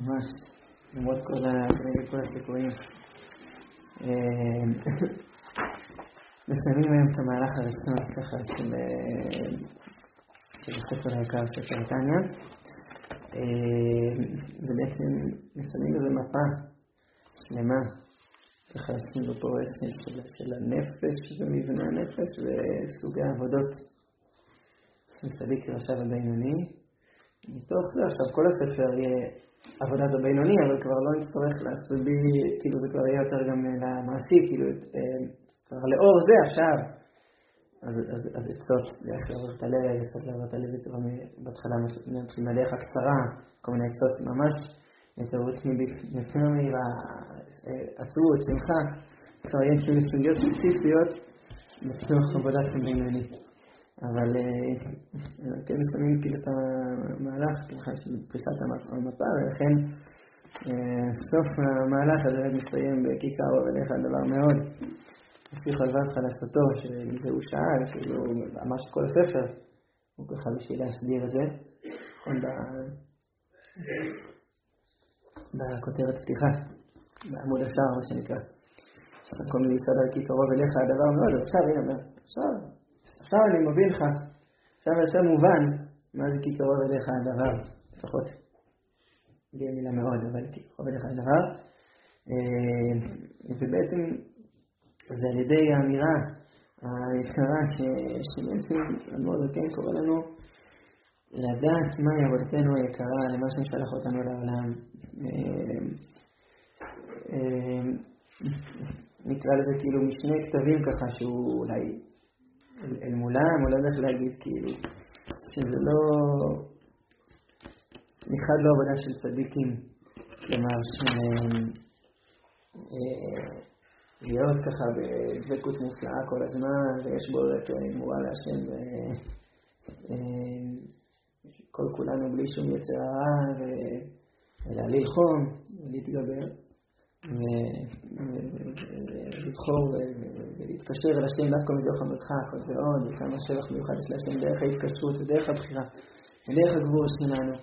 ממש, למרות כנגד כל הסיכויים. מסיימים היום את המהלך הראשון ככה של הספר היקר, ספר תניא. ובעצם מסיימים איזו מפה שלמה, ככה עשינו פה של הנפש ומבנה הנפש וסוגי העבודות. צדיק רשע ובינוני. מתוך זה עכשיו כל הספר יהיה עבודת הבינוני, אבל כבר לא נצטרך לעשות בי, כאילו זה כבר יהיה יותר גם למעשי, כאילו כבר לאור זה עכשיו. אז עצות, איך לעבור את הלב, עצות לעבור את הלב, בהתחלה נתחיל מהדרך הקצרה, כל מיני עצות ממש, התעוררות מבפנים, עצרות, שמחה, כבר יהיה כאילו סוגיות ספציפיות בתוך עבודת הבינוני. אבל כן מסיימים כאילו את המהלך של פריסת המפה, ולכן סוף המהלך הזה מסתיים בכיכר ולך הדבר מאוד לפי חלבת חלסתו, שזה הוא שאל, כאילו אמר שכל הספר הוא ככה בשביל להסביר את זה, נכון בכותרת פתיחה, בעמוד השער מה שנקרא, כל מיני יסוד על כיכרו ולך הדבר מאוד, עכשיו הנה, עכשיו אני מוביל לך, עכשיו יותר מובן מה זה כיכרו ולך הדבר, לפחות בלי מילה מאוד, אבל כיכרו ולך הדבר, ובעצם זה על ידי האמירה היקרה שבעצם אדמו"ר זקן קורא לנו לדעת מהי עבודתנו היקרה למה שמשלח אותנו לעולם. נקרא לזה כאילו משני כתבים ככה שהוא אולי אל מולם, או לא יודע איך להגיד כאילו שזה לא נכד לא עבודה של צדיקים, כלומר להיות ככה בדבקות מופלאה כל הזמן, ויש בו רק מורה להשם כל כולנו בלי שום יצר הרע, אלא ללחום ולהתגבר ולבחור ולהתקשר אל השם דווקא מתוך המרחק ועוד, וכמה שבח מיוחד יש להשם דרך ההתקשרות ודרך הבחירה ודרך הגבור שלנו.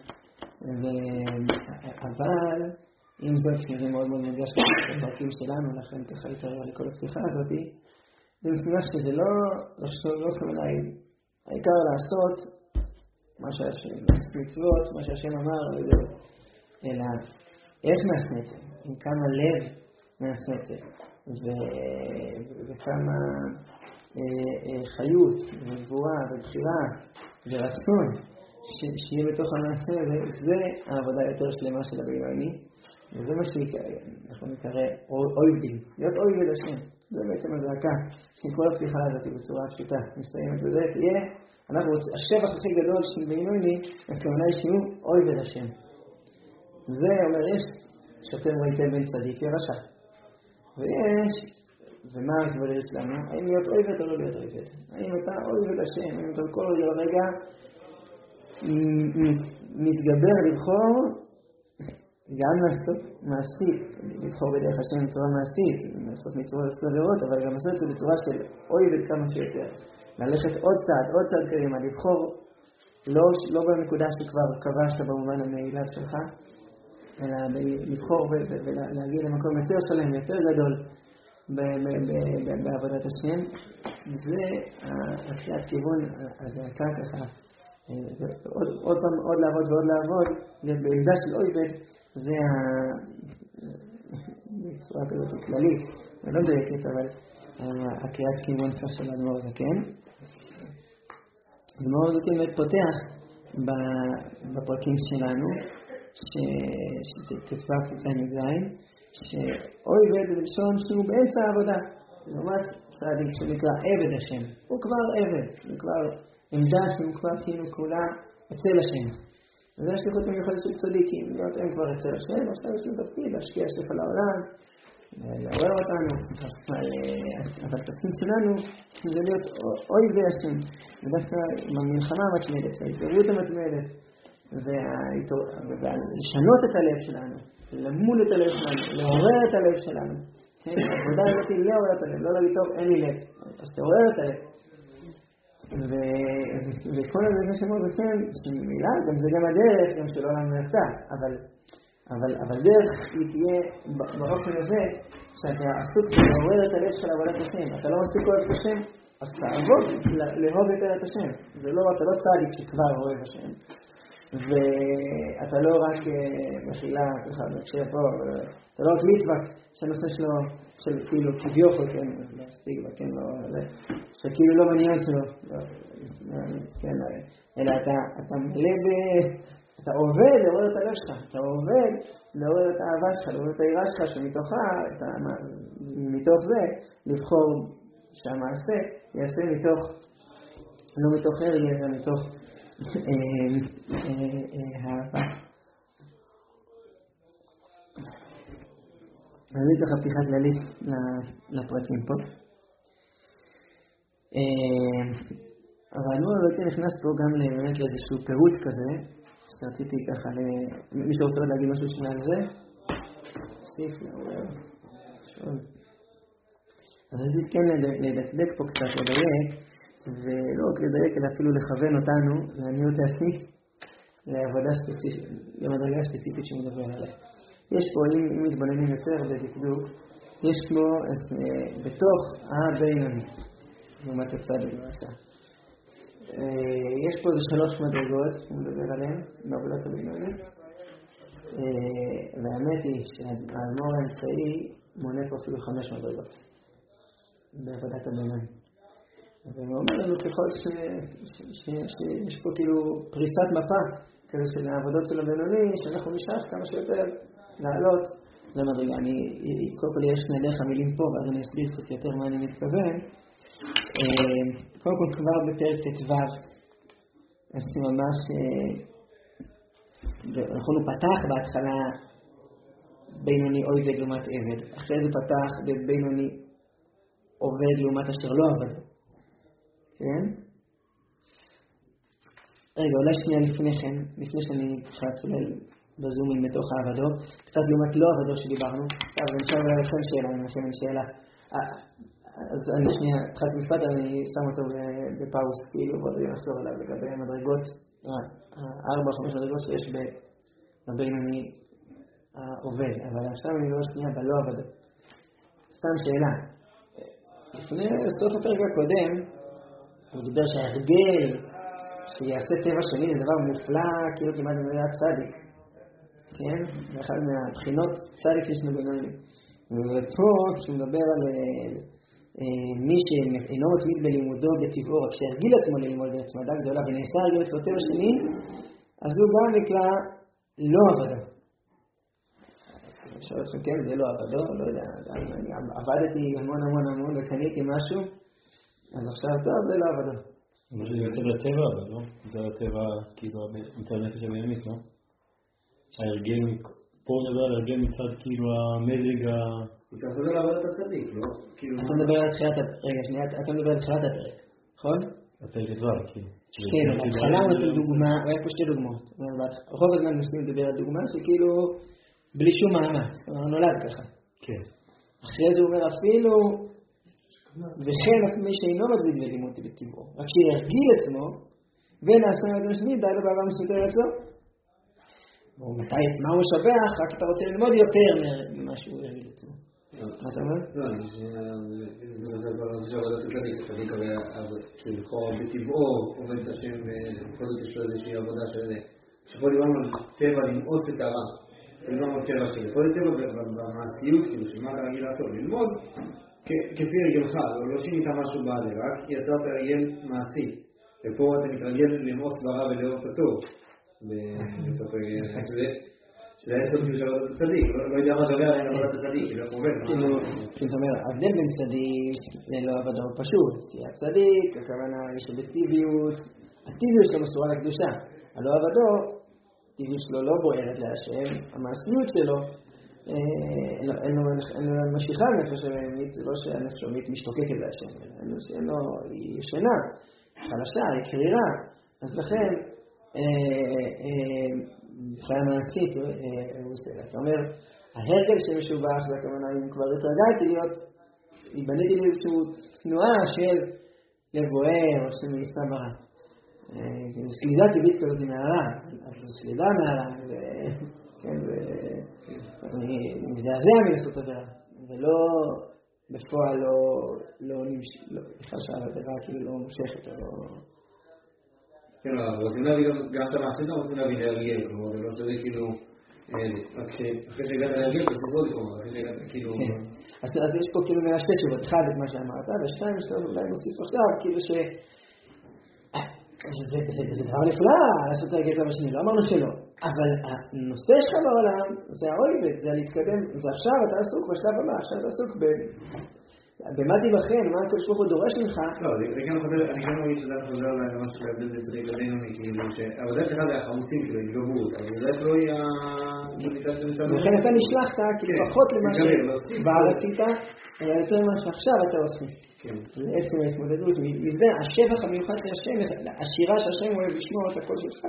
אבל אם זאת שזה מאוד מאוד נרגש בפרקים שלנו, לכן ככה יתראה לכל הפתיחה הזאת, זה מפגש שזה לא כמובן העיקר לעשות מה שהשם, לעשות מצוות, מה שהשם אמר, אלא איך נעשה את זה, עם כמה לב נעשה את זה, וכמה חיות וגבורה ובחירה ורצון שיהיה בתוך המעשה, זה העבודה יותר שלמה של הבינוני. וזה מה שאנחנו נקרא אויבים, להיות אויב אל השם. זה בעצם הזעקה של כל הפתיחה הזאת בצורה פשוטה. מסתיימת בזה, תהיה, השבח הכי גדול של בינוני, הכוונה היא שהוא אויב אל השם. זה אומר, יש שאתם ראיתם בין צדיק ורשע. ויש, ומה התבודד שלנו? האם להיות אויבת או לא להיות אויבת? האם אתה אויב אל השם? האם אתה כל רגע מתגבר לבחור גם לעשות מעשית, לבחור בדרך השם בצורה מעשית, לעשות מצוות סבירות, אבל גם לעשות את זה בצורה של אויבת כמה שיותר. ללכת עוד צעד קדימה, לבחור לא בנקודה שכבר כבשת במובן המעילת שלך, אלא לבחור ולהגיע למקום יותר שלם, יותר גדול בעבודת השם. זה הקריאת כיוון, הזעקה ככה, עוד לעבוד ועוד לעבוד, בעמדה של אויבת, זה בצורה כזאת כללית, ולא דייקת, אבל הקריאת כיוון כך של אדמו"ר זקן. אדמו"ר זקן באמת פותח בפרקים שלנו, שתתבע פתן מזין, שאויבד בלשון שהוא באמצע העבודה, לעומת צדיק שנקרא עבד השם. הוא כבר עבד, הוא כבר עמדה שהוא כבר כאילו כולה אצל השם. וזה השליחות המיוחדת של צדיקים, להיות הם כבר אצל השם, עכשיו יש לנו תפקיד, להשקיע שפע לעולם, לעורר אותנו, אבל התפקיד שלנו זה להיות אויב השם, ודווקא במלחמה המתמדת, ההתעוררות המתמדת, ולשנות את הלב שלנו, למול את הלב שלנו, לעורר את הלב שלנו. העבודה הזאת היא לעורר את הלב, לא להגיד טוב, אין לי לב, אז תעורר את הלב. וכל הזה כמו שאמרו וכן, שמילה, גם זה גם הדרך, גם שלא לנו נפתה, אבל דרך היא תהיה באופן הזה, שאתה עסוק לעורר את הלב של עבודת השם. אתה לא מספיק אוהב את השם, אז תעבוד לאהוב יותר את השם. אתה לא צדיק שכבר אוהב השם. ואתה לא רק מחילה, אתה לא רק מצווה שהנושא שלו, של כאילו כביכול, כן, להספיק, כן, שכאילו לא מעניין שלו, כן, אלא אתה מלא אתה עובד לעורר את הלב שלך, אתה עובד לעורר את האהבה שלך, לעורר את היראה שלך, שמתוכה, מתוך זה, לבחור שהמעשה יעשה מתוך, לא מתוך הרגל, אלא מתוך אהבה. אני אביא ככה פתיחה כללית לפרקים פה. אבל אני רוצה נכנס פה גם באמת לאיזשהו פירוט כזה, שרציתי ככה מי שרוצה להגיד משהו שונה על זה, סיף, שואל. אז אני כן לדקדק פה קצת, לדייק, ולא רק לדייק, אלא אפילו לכוון אותנו, לעניות דעתי, לעבודה ספציפית, למדרגה ספציפית שמדבר עליה. יש פה, אם מתבוננים יותר בדקדוק, יש פה בתוך הבינוני, לעומת הצד במעשה. יש פה איזה 3 מדרגות, הוא מדבר עליהן, בעבודת הבינוני. והאמת היא שהאדמו"ר האמצעי מונה פה אפילו 5 מדרגות בעבודת הבינוני. והוא אומר לנו ככל שיש פה כאילו פריסת מפה כזה של העבודות של הבינוני, שאנחנו נשאף כמה שיותר לעלות למדרגה. קודם כל יש דרך המילים פה, ואז אני אסביר קצת יותר מה אני מתכוון. קודם כל כבר בפרק ט"ו, אז ממש, אנחנו פתח בהתחלה בינוני עובד לעומת עבד, אחרי זה פתח בבינוני עובד לעומת אשר לא עבד. כן? רגע, אולי שנייה לפני שאני צולל בזומים בתוך העבדו, קצת לעומת לא עבדו שדיברנו. אז אני חושב לכם שאלה, אני מכם שאלה. אז אני שנייה, התחלתי משפט, אני שם אותו בפאוס, כאילו, ועוד נחזור אליו לגבי המדרגות, 4-5 מדרגות שיש בבינוני העובד. אבל עכשיו אני לא שנייה בלא עבדו. סתם שאלה. לפני סוף הפרק הקודם, הוא דיבר שההרגל שיעשה טבע שני זה דבר מופלא, כאילו כמעט במדינת צדיק. כן? זה אחד מהבחינות צדיק שישנו בינוני. ופה, כשהוא מדבר על מי שאינו מתמיד בלימודו בטבעו, רק שהרגיל עצמו ללמוד בהתמדה גדולה ונעשה הרגל אצלו טבע שני, אז הוא גם נקרא לא עבדו. אני שואל אתכם, כן, זה לא עבדו, לא יודע, אני עבדתי המון וקניתי משהו, אז עכשיו טוב, זה לא עבדו. מה שזה יוצא לטבע, אבל לא? זה לטבע, כאילו, מצד נפש הבינונית, לא? ההרגל, פה נדבר על הרגל מצד, כאילו, המזג אתה חוזר לעבודת הצדיק, לא? אתה מדבר על תחילת הפרק, רגע, שנייה, אתה מדבר על תחילת הפרק, נכון? הפרק דבר, כאילו. כן, בהתחלה הוא נתן דוגמה, היה פה 2 דוגמאות. רוב הזמן נסים לדבר על דוגמה שכאילו, בלי שום מאמץ, זאת אומרת, נולד ככה. כן. אחרי זה הוא אומר אפילו, וכן מי שאינו מתמיד בלימוד בטבעו, רק שירגיל עצמו, ונעשה מהדבר שני, די לו בעבר מסותר אצלו. מה הוא משבח, רק אתה רוצה ללמוד יותר ממה שהוא הרגיל עצמו. מה אתה אומר? לא, זה כבר עבודת הצדיק, הצדיק הרי לבחור בטבעו, עובד את השם, בכל זאת יש לו איזושהי עבודה של זה. שפה דיברנו על טבע למאוס את הרע, דיברנו על טבע של כל זה טבע במעשיות, כאילו שמה אתה רגיל לעשות, ללמוד כפי הרגלך, לא שינית משהו בעד, רק יצרת הרגל מעשי, ופה אתה מתרגל למאוס ברע ולאהוב את הטוב. שזה היה סוף של עבודת הצדיק, לא יודע מה דבר על עבודת הצדיק, לא חובל. זאת אומרת, ההבדל בין צדיק ללא עבודה הוא פשוט, כי הצדיק, הכוונה יש לו בטבעיות, הטבעיות שלו מסורה לקדושה, הלא עבדו, הטבעיות שלו לא בוערת להשם, המעשיות שלו, אין לו משיכה נפש המית, זה לא שהנפש המית משתוקקת להשם, היא ישנה, חלשה, היא קרירה, אז לכן, מבחינה מעשית, אתה אומר, ההרגל שמשובח, זה הכוונה, אם כבר התרגלתי להיות, בניתי לי איזושהי תנועה של לבוער, או של מייסה ברע. סלידה טבעית כזאת מהרע, אז סלידה מהרע, כן, מזעזע מלעשות עבירה, ולא בפועל לא בכלל שהעבירה כאילו לא מושכת או לא... כן, אבל רוצים להביא גם את המעשים, לא רוצים להביא להרגל, כלומר, זה לא שזה כאילו, אחרי שהגעת להרגל, בסיפור זה כלומר, אחרי שהגעת כאילו... אז יש פה כאילו שתי תשובות, אחד את מה שאמרת, ושתיים אולי מוסיף עכשיו, כאילו ש... זה דבר נפלא לעשות להרגל את המשני, לא אמרנו שלא, אבל הנושא שלך בעולם זה האויבת, זה להתקדם, זה עכשיו אתה עסוק בשלב הבא, עכשיו אתה עסוק במה תיבחן, מה הקדוש ברוך הוא דורש ממך? לא, אני כן מרגיש שזה חוזר למה שלהבדיל בין צדיק לבינוני, כאילו שהעבודה שלך זה החמוצים, כאילו, התגברות, אבל זה לא היא ולכן אתה נשלחת, כאילו פחות למה שבעל עשית, אלא יותר ממה שעכשיו אתה עושה. לעצם ההתמודדות, מזה השבח המיוחד של השם, השירה שהשם אוהב לשמוע את הקול שלך,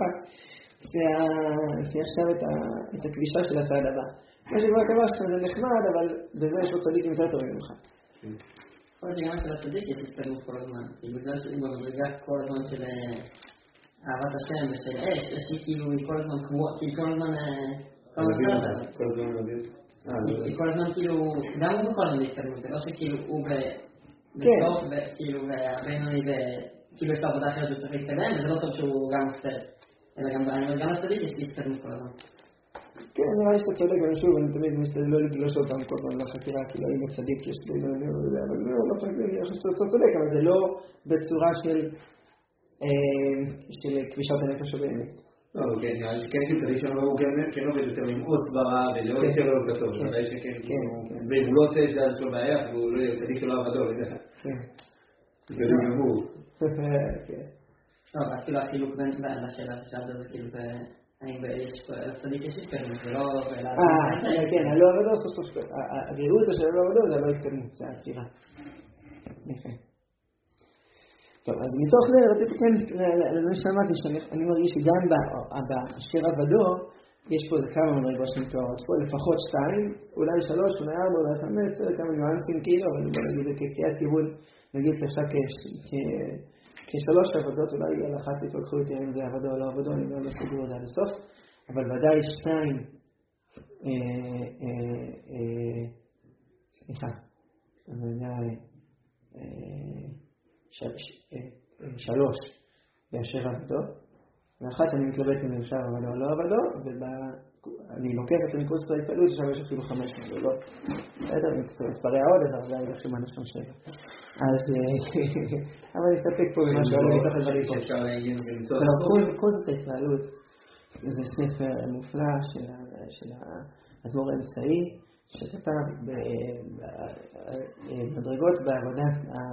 זה עכשיו את הקדישה של הצעד הבא. מה שכבר קבע שלך זה נחמד, אבל בזה יש לו צדיקים יותר טובים ממך. עוד שגם של הצדיק יש התקדמות כל הזמן, בגלל שהיא במדרגה כל הזמן של אהבת השם ושל אש, יש לי כאילו כל הזמן קבועה, כאילו כל הזמן היא כל הזמן כאילו, גם הוא בכל הזמן להתקדמות, זה לא שכאילו הוא בסוף וכאילו והבינוני וכאילו יש לעבודה אחרת וצריך להתקדם, וזה לא טוב שהוא גם מפתרת, אלא גם הצדיק יש לי התקדמות כל הזמן. כן, נראה לי שאתה צודק, אבל שוב, אני תמיד משתדל לא לגלוש אותם כל פעם לחקירה, כאילו אם הצדיק יש לי, אבל לא חייבים, אני חושב שאתה צודק, אבל זה לא בצורה של כבישת הנפש הבאמת. לא, כן, נראה לי שכן צריך שם לא כן עובד יותר למאוס ברע ולא יותר לא כתוב, ודאי שכן, ואם הוא לא עושה את זה על שלו בעיה, הוא לא יהיה צדיק שלו עבדו, זה לא גמור. כן. לא, אז כאילו החילוק בין לשאלה ששאלת זה כאילו האם צדיק יש התקדמות, זה לא... כן, הלא עבדו סוף סוף, הגאות של הלא עבדו זה לא התקדמות, זה העצירה. יפה. טוב, אז מתוך זה רציתי כן, לזה שאמרתי, שאני מרגיש שגם באשר עבדו, יש פה איזה כמה מדרגות שמתוארות פה, לפחות 2, אולי 3, אולי 4, אולי 5, כמה ניואנסים כאילו, אבל בוא נגיד את כהתיבול, נגיד שעכשיו כ3 עבודות, אולי על אחת תתווכחו איתי אם זה עבודו או לא עבודו, אני לא סגור את זה עד הסוף, אבל ודאי 2, סליחה, ודאי 3 באשר עבודו, ואחת אני מתלבט אם אפשר עבודו או לא עבודו, ואני לוקח את המקרוס ההתפעלות, עכשיו יש אפילו 5 לא, בסדר, מתפרע עוד, אז הרבה ילך שמענו שם 7. אז, אבל נסתפק פה במה שעולה מתוך הדברים פה. כל זאת ההתפעלות, זה ספר מופלא של האדמו"ר האמצעי, שכתב במדרגות בעבודת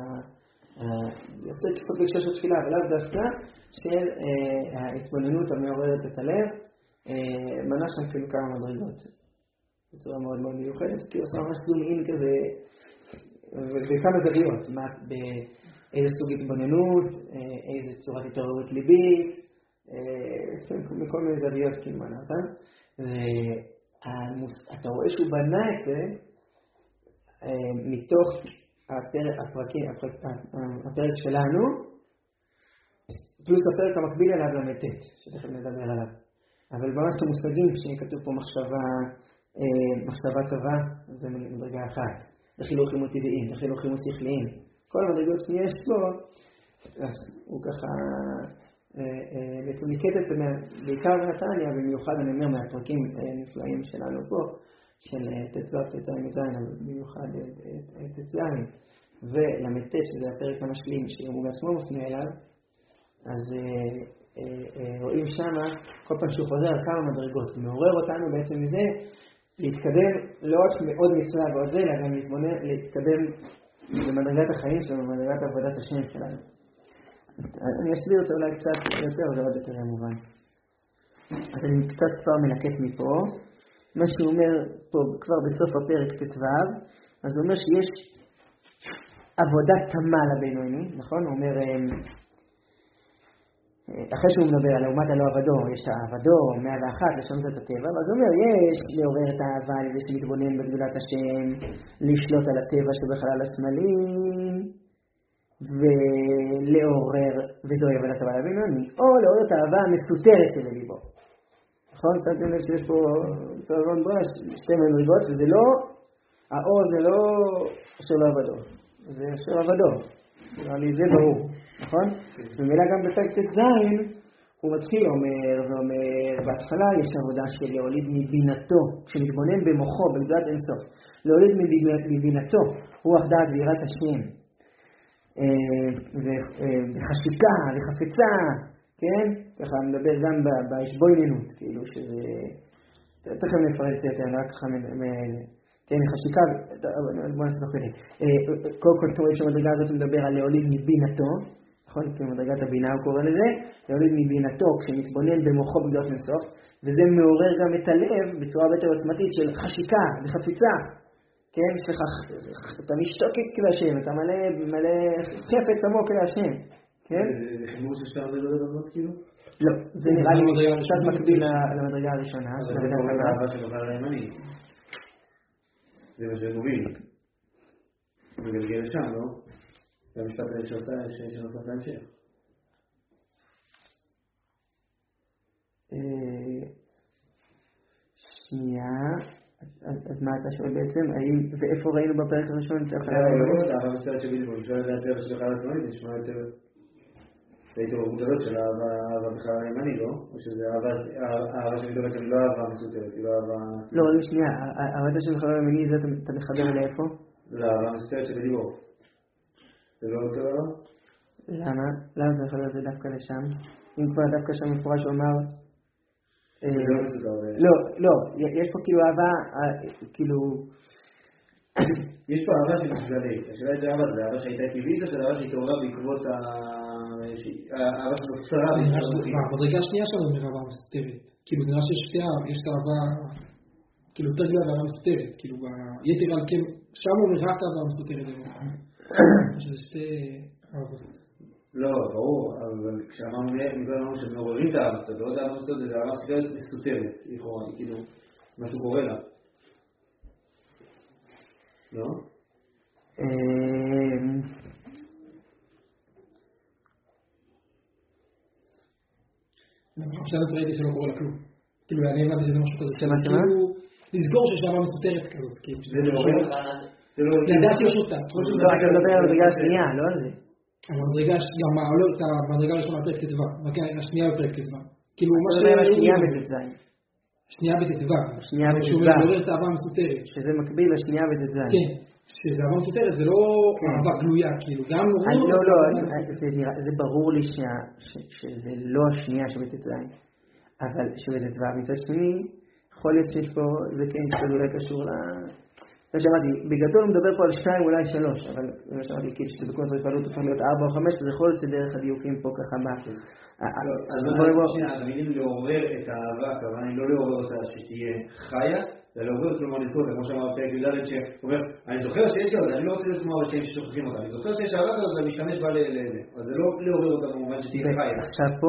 יותר קצת בקשר של תפילה, אבל לאו דווקא של ההתבוננות המעוררת את הלב, מנה שם כאילו כמה מדרגות בצורה מאוד מאוד מיוחדת, כי עושה ממש זום אין כזה וכמה זוויות, באיזה סוג התבוננות, איזה צורת התעוררות ליבית, מכל מיני זוויות כאילו מנה אותם, ואתה רואה שהוא בנה את זה מתוך הפרק שלנו, פלוס הפרק המקביל אליו למתת, שתכף נדבר עליו. אבל ממש המושגים שכתוב פה מחשבה טובה, זה מדרגה אחת. לחילוך לימוד טבעיים, לחילוך לימוד שכליים. כל המדרגות שיש פה, אז הוא ככה בעצם ניקט את זה בעיקר בנתניה, במיוחד אני אומר מהפרקים נפלאים שלנו פה, של תצוות תציים, אבל במיוחד תציים. ולמתת, שזה הפרק המשלים, שהוא בעצמו מפנה אליו, אז רואים שמה, כל פעם שהוא חוזר על כמה מדרגות, מעורר אותנו בעצם מזה, להתקדם לא רק מאוד מצווה ועוד זה, אלא גם להתקדם במדרגת החיים שלנו, במדרגת עבודת השם שלנו. אני אסביר את זה אולי קצת יותר, זה עוד יותר מובן. אז אני קצת כבר מלקט מפה, מה שהוא אומר פה כבר בסוף הפרק ט"ו, אז הוא אומר שיש עבודת תמה לבינוני, נכון? הוא אומר, אחרי שהוא מדבר על לעומת הלא עבדו, יש העבדו, 101, לשנות את הטבע, אז הוא אומר, יש לעורר את האהבה על ידי שמתבונן בגדולת השם, לשלוט על הטבע שבחלל השמאלי, ולעורר, וזוהי עבודת הבא לבינוני, או לעורר את האהבה המסותרת של ליבו. נכון? שמתם לב שיש פה שתי מדרגות, וזה לא, האור זה לא אשר לעבדו, זה אשר עבדו. זה ברור, נכון? ומילה גם בפרק ט"ז, הוא מתחיל ואומר, בהתחלה יש עבודה של להוליד מבינתו, כשמתבונן במוחו, בגדולת אינסוף. להוליד מבינתו, רוח דעת ויראת השם. וחשיקה וחפצה, כן? ככה מדבר גם בהשבויננות, כאילו שזה... תכף נפרט יותר, רק ככה כן, חשיקה, בוא נעשה תוך כדי. קודם כל תורית שהמדרגה הזאת מדבר על להוליד מבינתו, נכון? כי מדרגת הבינה הוא קורא לזה, להוליד מבינתו כשמתבונן במוחו בגדולת אינסוף, וזה מעורר גם את הלב בצורה יותר עוצמתית של חשיקה וחפיצה. כן, אתה משתוקק להשם, אתה מלא חפץ עמוק להשם, כן? זה חיבור ששתי המדרגות הבנות כאילו? לא, זה נראה לי קצת מקביל למדרגה הראשונה. זה קורא לאהבה של בחר הימני. זה מה שמוביל. זה גלגל לשם, לא? זה המשפט שנוסף להמשך. שנייה. אז מה אתה שואל בעצם? ואיפה ראינו בפרק הראשון? אהבה מסתרת שבילים, אני שואל יותר של בחר עצמאית, נשמע יותר ההתעוררות הזאת של אהבה בחר הימני, לא? או שזה אהבה שמתעוררת, אני לא אהבה מסותרת, היא לא אהבה... לא, שנייה, אהבה של בחר הימני, זה אתה מחבר לאיפה? לאהבה מסותרת שבדיבור. זה לא אותו דבר? למה? למה אתה מחבר את זה דווקא לשם? אם כבר דווקא שם מפורש הוא אמר... לא, יש פה כאילו אהבה, כאילו... יש פה אהבה שמתגלית. השאלה איזה אהבה זה, אהבה שהייתה טבעית או אהבה שהתעוררה בעקבות האהבה שנוצרה. במדרגה השנייה שלנו נראה אהבה מסותרת. כאילו זה נראה שיש שתי אהבה, יש את האהבה, כאילו יותר גדולה באהבה מסותרת. כאילו ביתר על כן, שם הוא נראה את האהבה מסותרת. שזה שתי אהבות. לא, ברור, אבל כשאמרנו שמעוררים את האהבה מסותרת, ועוד אהבה מסותרת זה אהבה מסותרת, לכאורה, כאילו, משהו קורה לה. לא? עכשיו את ראיתי שלא קורה לה כלום. כאילו, אני הבנתי שזה משהו כזה. שמה? לסגור שיש אהבה מסותרת כזאת. זה לעורר? לדעת שיש אותה. לא, אתה מדבר על המדרגה השנייה, לא על זה. המדרגה, גם המדרגה הראשונה בפרק ט"ו, רק השנייה בפרק ט"ו. כאילו, מה אתה מדבר על השנייה בט"ז. שנייה בט"ו. שנייה בט"ו. שהוא מעורר את האהבה המסותרת. שזה מקביל לשנייה בט"ז. כן. שזה אהבה מסותרת, זה לא אהבה גלויה, כאילו, גם... לא, זה ברור לי שזה לא השנייה שבט"ז, אבל שבט"ו מצד שני, יכול להיות שיש פה, זה כן קצת אולי קשור ל... לא שמעתי, בגדול הוא מדבר פה על 2 אולי 3, אבל לא שמעתי כאילו שזה בכל זאת התפעלות הופך להיות 4 או 5, אז יכול להיות שדרך הדיוקים פה ככה בא. אז המילים לעורר את האהבה, הכוונה היא לא לעורר אותה שתהיה חיה, זה לעורר, כלומר לזכור, כמו שאמר פרק י"ד, שאומר, אני זוכר שיש אהבה, אני לא רוצה להיות כמו אנשים ששוכחים אותה, אני זוכר שיש אהבה כזאת, אני משתמש בה לזה, אז זה לא לעורר אותה במובן שתהיה חיה. עכשיו פה?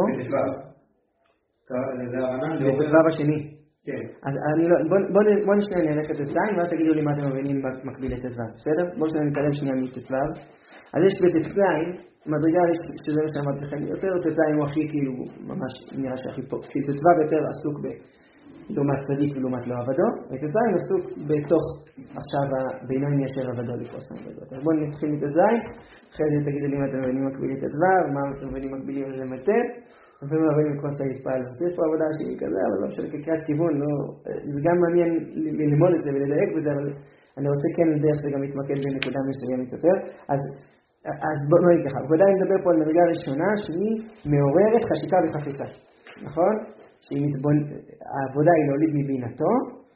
בט"ו השני. אז בוא נשנה נלך את ט"ז ואז תגידו לי מה אתם מבינים במקביל לט"ו, בסדר? בואו שניה נתקדם שנייה מט"ו. אז יש בט"ז מדרגה שזה מה שאמרתי לכם יותר, ט"ז הוא הכי כאילו ממש נראה שהכי פה, כי ט"ו יותר עסוק בלעומת צדיק ולעומת לא עבדו, וט"ז עסוק בתוך עכשיו הבינוני אשר עבדו לפרוס המדרגות. אז בואו נתחיל מט"ז, אחרי זה תגידו לי מה אתם מבינים מקביל לט"ו, מה אתם מבינים מקבילים למט"ז. לפעמים הרבה מקונסה להתפעלות. יש פה עבודה שהיא כזה, אבל לא משנה כקריאת כיוון, זה גם מעניין ללמוד את זה ולדייק בזה, אבל אני רוצה כן דרך זה גם להתמקד בנקודה מסוימת יותר. אז בואו נגיד ככה, ודאי נדבר פה על מדרגה ראשונה שהיא מעוררת חשיקה וחפיצה, נכון? העבודה היא להוליד מבינתו,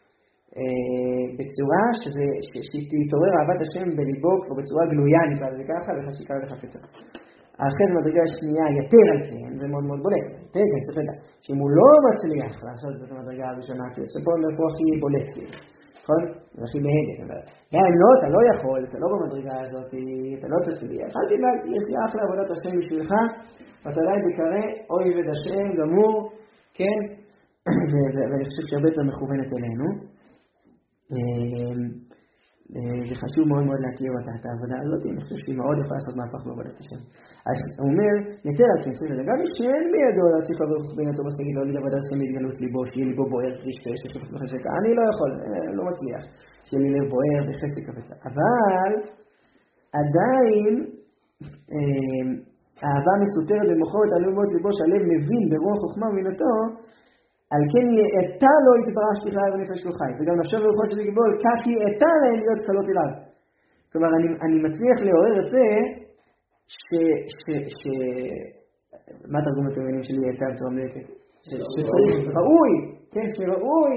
בצורה שתתעורר אהבת השם בליבו, או בצורה גלויה נקרא לזה ככה, וחשיקה וחפיצה. אחרי זה מדרגה השנייה יתר על כן, זה מאוד מאוד בולט, יתר כן, צריך לדעת, שאם הוא לא מצליח לעשות את המדרגה הראשונה, זה פה הכי בולט, נכון? זה הכי בהדק, אבל אם לא, אתה לא יכול, אתה לא במדרגה הזאת, אתה לא תצליח, אל תדאג, יש לי אחלה עבודת השם בשבילך, ואתה עדיין תקרא אויב השם גמור, כן? ואני חושב שהרבה יותר מכוונת אלינו. זה חשוב מאוד מאוד להכיר את העבודה הזאת, אני חושב שהיא מאוד יכולה לעשות מהפך בעבודת השם. אז הוא אומר, יתר על כן, גם מי שאין בידו להציף עבור בינתו בסגי לא לעבודה השם בהתגלות ליבו, שיהיה ליבו בוער רשפה, ששופט וחשקה, אני לא יכול, לא מצליח, שיהיה לי לב בוער וחסק קפצה. אבל עדיין האהבה מסותרת במוחו את הלב ליבו שהלב מבין ברוח חוכמה ובינתו, על כן יאתה לו יתברך שתכלה ונפש כל חי. וגם נפשו ורוחו של יגבול, כך יאתה להם להיות קלות אליו. כלומר, אני מצליח לעורר את זה, מה תרגום התרגמים שלי יאתה בצורה מלאכת? שצריך, ראוי, כן, שראוי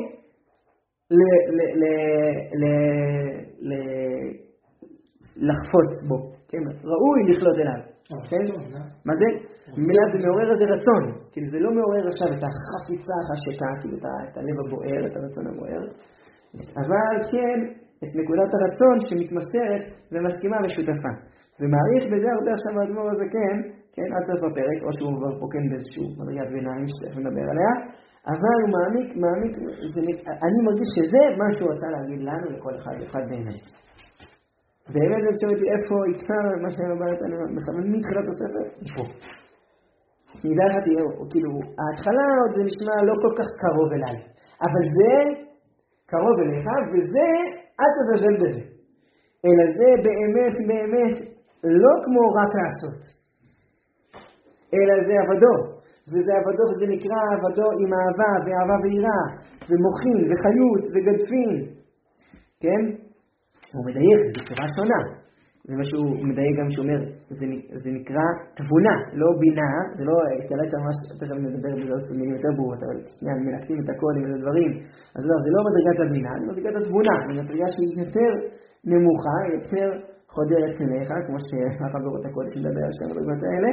לחפוץ בו, כן, ראוי לכלות אליו. כן? מה זה? מילה זה מעורר איזה רצון, כאילו זה לא מעורר עכשיו את החפיצה החשקה, כאילו את הלב הבוער, את הרצון הבוער, אבל כן את נקודת הרצון שמתמסרת ומסכימה ושותפה. ומעריך בזה הרבה עכשיו האדמו"ר הזה כן, עד סוף הפרק, או שהוא כבר פה כן באיזשהו מדרגת ביניים שתכף נדבר עליה, אבל הוא מעמיק, אני מרגיש שזה מה שהוא רוצה להגיד לנו לכל אחד בעיניי. באמת אני חושבתי איפה עיקר מה שהבאת אני מכוון מתחילת הספר? פה. מידה אחת תהיה, כאילו, ההתחלה עוד זה נשמע לא כל כך קרוב אליי, אבל זה קרוב אליך, וזה, אל תזלזל בזה. אלא זה באמת לא כמו רק לעשות, אלא זה עבדו, וזה עבדו וזה נקרא עבדו עם אהבה ואהבה ויראה, ומוחין וחיות וגדפין, כן? הוא מדייק, זה בצורה שונה. זה מה שהוא מדייק גם שאומר, זה נקרא תבונה, לא בינה, זה לא, תלת ממש, תכף נדבר בזה מילים יותר ברורות, אבל שנייה, מלקטים את הכל עם הדברים, אז לא, זה לא מדרגת הבינה, זה מדרגת התבונה, זה מדרגה שהיא יותר נמוכה, יותר חודרת כליך, כמו שהחברות הקודש מדבר על שתי המדרגות האלה,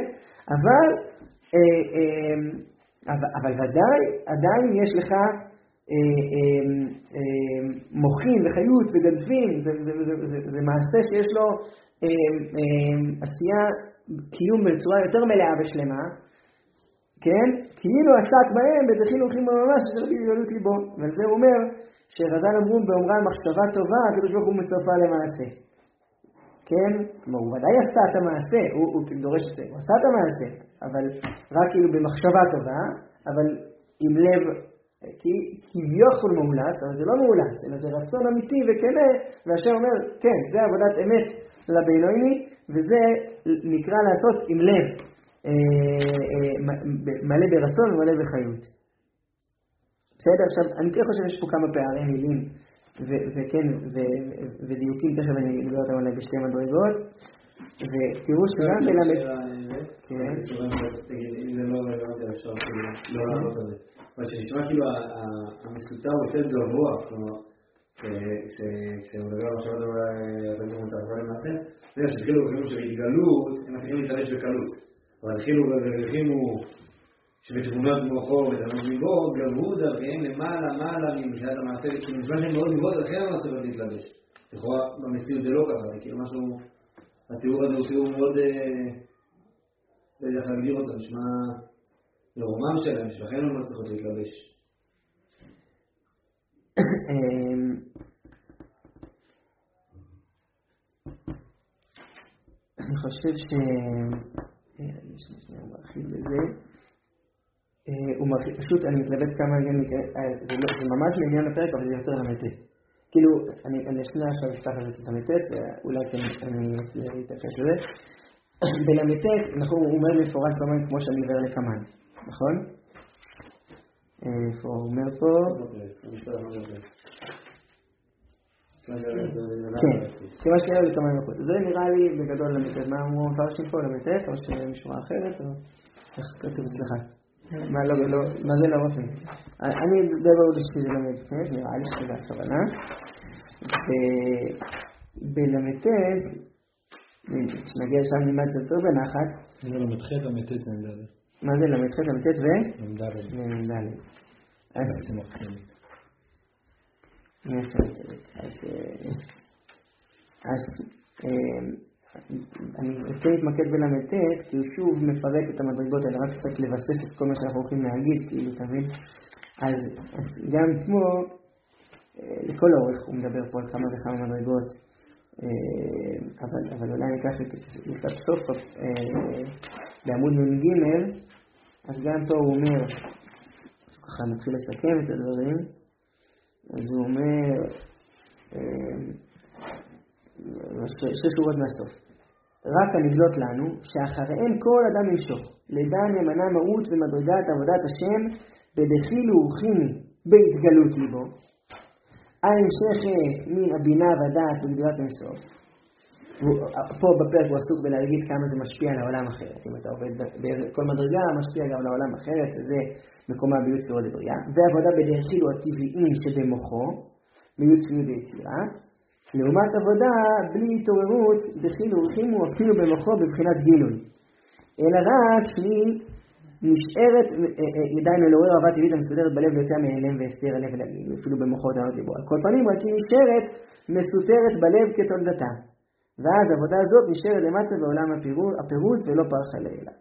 אבל ודאי, עדיין יש לך מוחין וחיות וגדפין, זה מעשה שיש לו עשייה קיום בצורה יותר מלאה ושלמה, כן? כאילו עסק בהם בדחילו וחים ממש של בגלות ליבו. ועל זה הוא אומר שרז"ל אמרו באומרה מחשבה טובה, הקדוש ברוך הוא מצרפה למעשה. כן? כלומר, הוא ודאי עשה את המעשה, הוא דורש את זה, הוא עשה את המעשה, אבל רק כאילו במחשבה טובה, אבל עם לב כביכול מאולץ, אבל זה לא מאולץ, אלא זה רצון אמיתי וכנה, והשם אומר, כן, זה עבודת אמת לבינוני, וזה נקרא לעשות עם לב, מלא ברצון ומלא בחיות. בסדר, עכשיו, אני כן חושב שיש פה כמה פערי מילים, וכן, ודיוקים, תכף אני אדבר אותם עליי בשתי מדרגות, ותראו שגם בלמד... כן. אם זה לא רלוונטי עכשיו, לא לענות על זה. אבל שנשמע כאילו המסלוצה הוא יותר גבוה, כלומר, כשהוא מדבר על עכשיו הדברים רוצה לעשות למעשה, זה שהתחילו בחינו שבהתגלות, הם מתחילים להתלבש בקלות. אבל התחילו בחינו שבתבונות מוחו ותבונות ליבו, גבו דרכיהם למעלה מבחינת המעשה, כי נשמע שהם מאוד גבוהות, לכן הם לא צריכים להתלבש. לכאורה במציאות זה לא ככה, כאילו משהו, התיאור הזה הוא תיאור מאוד, לא יודע איך להגדיר אותו, נשמע לרומם שלהם, שלכן הם לא צריכות להתלבש. אני חושב הוא מרחיב בזה, פשוט אני מתלבט כמה זה ממש לעניין הפרק, אבל זה יותר למתת. כאילו, אני שנייה עכשיו אפתח את זה למתת, אולי אני אתייחס לזה. בלמתת, הוא אומר מפורש כמובן כמו שאני עובר לקמן, נכון? איפה הוא אומר פה? כן, כמה שקרה לי כמה ימחות. זה נראה לי בגדול למתת. מה הוא מפרשים פה למתת, או שמשורה אחרת, או איך כתוב אצלך? מה זה לא רופאים? אני דבר עוד שזה למתת, נראה לי שזה הכוונה. בלמתת, כשנגיע שם נלמד זה יותר בנחת. זה למתחת המתת נמדל. מה זה למתחת המתת ו? נמדל. אז אני רוצה להתמקד בלמתת, כי הוא שוב מפרק את המדרגות האלה, רק קצת לבסס את כל מה שאנחנו הולכים להגיד, כאילו תבין. אז גם כמו, לכל אורך הוא מדבר פה על כמה וכמה מדרגות, אבל אולי ניקח לקראת סוף בעמוד מ"ג, אז גם פה הוא אומר, ככה נתחיל לסכם את הדברים, אז הוא אומר, שש שורות מהסוף. רק הנגלות לנו, שאחריהם כל אדם ימשוך, לדן ימנה מהות ומדרגת עבודת השם, בדחילו ורחימי, בהתגלות ליבו, המשכת מן הבינה והדעת בגדולת אינסוף. פה בפרק הוא עסוק בלהגיד כמה זה משפיע על העולם אחרת. אם אתה עובד בכל מדרגה, משפיע גם על העולם אחרת, וזה מקומה ביות ספירות לבריאה. ועבודה בדחילו הטבעיים שבמוחו, ביות ספירות ביצירה. לעומת עבודה בלי התעוררות, דחילו ורחימו אפילו במוחו בבחינת גילוי. אלא רק היא נשארת, ידיים לעורר אהבה טבעית המסודרת בלב ויוצאה מהלם והסתר הלב ולגילוי, אפילו במוחו תענות ליבו. על כל פנים רק היא נשארת מסותרת בלב כתולדתה. ואז העבודה הזאת נשארת למטה בעולם הפירוט ולא פרחה לעילה.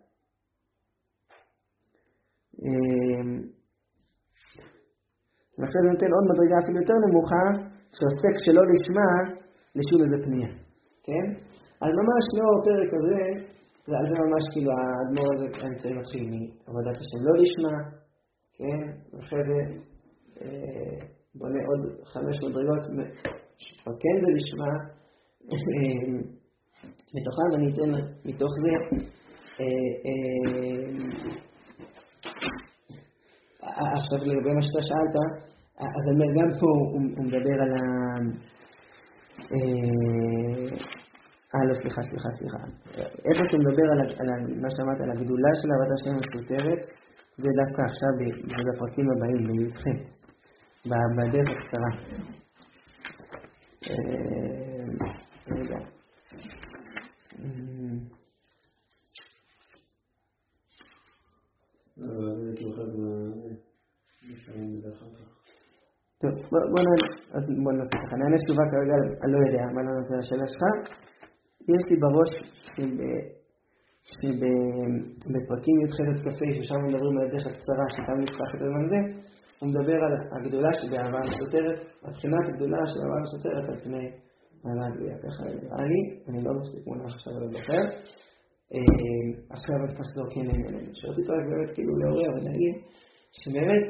ואחרי זה נותן עוד מדרגה אפילו יותר נמוכה, שעוסק שלא לשמה לשום איזה פנייה. כן? אז ממש לא פרק הזה, על זה ממש כאילו האדמו"ר הזה האמצעי מתחיל מעבודת השם לא לשמה, כן? ואחרי זה בונה עוד 5 מדרגות שכן זה לשמה, מתוכם אני אתן מתוך זה עכשיו לגבי מה שאתה שאלת, אז גם פה הוא מדבר על לא, סליחה. איפה שהוא מדבר על מה שאמרת, על הגדולה של עבודת השם הסותרת, זה דווקא עכשיו בפרקים הבאים, בי"ח, בדרך הקצרה. רגע. טוב, בוא נעשה ככה. נענה תשובה כרגע, אני לא יודע, מה לא נותן השאלה שלך. יש לי בראש שבפרקים י"ח כ"ה, ששם מדברים על הדרך הקצרה, שתם נפתח את הזמן הזה, הוא מדבר על הגדולה שבאהבה המסותרת, הבחינת הגדולה של אהבה המסותרת על פני אהבה הגדולה. ככה נראה לי, אני לא מספיק מונח עכשיו על הבחר. עכשיו אני תחזור כן לעניין. שרציתי רק באמת כאילו לעורר ולהגיד שבאמת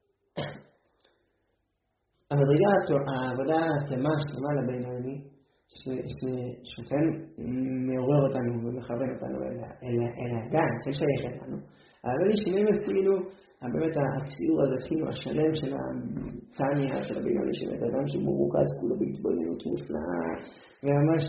העבודה התמה שלמה לבינוני, שכן מעורר אותנו ומכוון אותנו אל האדם, כן שייך לנו. אבל לי שבאמת כאילו, באמת הציור הזה, כאילו השלם של הטניה, של הבינוני, של האדם שמרוכז כולו בהתבוננות מופלאה, וממש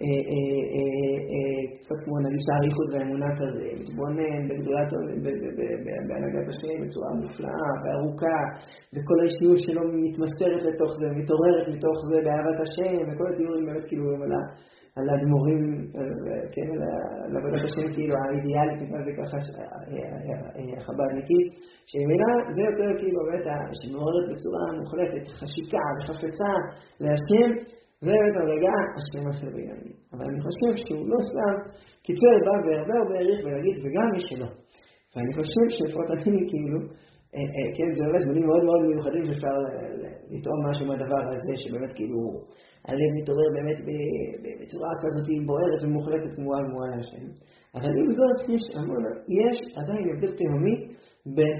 קצת כמו נגיד שהאריכות והאמונה כזה, מתבונן בגדולת, בהנהגת השם בצורה מופלאה וארוכה, וכל האישיות שלו מתמסרת לתוך זה, מתעוררת מתוך זה באהבת השם, וכל התיאורים באמת כאילו על האדמו"רים, כן, על עבודת השם כאילו האידיאלית וככה החב"דניקית, שממילא זה יותר כאילו באמת שמעוררת בצורה מוחלטת, חשיקה וחפצה להשם, זה באמת הרגע השלמה של הבינוני. אבל אני חושב שהוא לא סתם קיצר בא והרבה העריך ולהגיד וגם מי שלא. ואני חושב שלפחות אני כאילו, כן, זה באמת זמנים מאוד מאוד מיוחדים שאפשר לטעום משהו מהדבר הזה, שבאמת כאילו הלב מתעורר באמת בצורה כזאת בוערת ומוחלטת כמו על השם. אבל אם זאת יש עדיין הבדל תהומי בין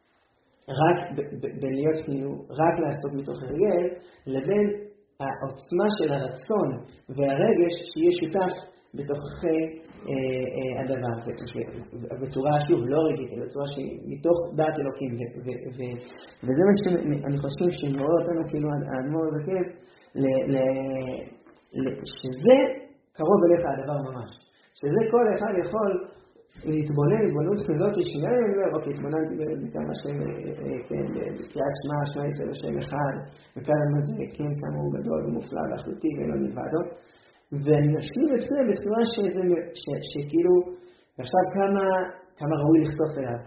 להיות כאילו רק לעשות מתוך הרגל, לבין העוצמה של הרצון והרגש שיהיה שותף בתוככי הדבר, בצורה שוב לא רגעית, בצורה שהיא מתוך דעת אלוקים, וזה מה שאני חושב שמעורר אותנו כאילו האדמו"ר הזקן, שזה קרוב אליך הדבר ממש, שזה כל אחד יכול להתבונן, התבוננות כזאת שגם אם אני אומר, אוקיי, התבוננתי בכמה שם, כן, בקריאת שמע, שמע ישראל השם אחד, וכמה זה, כן, כמה הוא גדול ומופלא ואחלותי ואין לו מלבדו, ואני משלים את זה בצורה שכאילו, עכשיו כמה ראוי לחשוף אליו,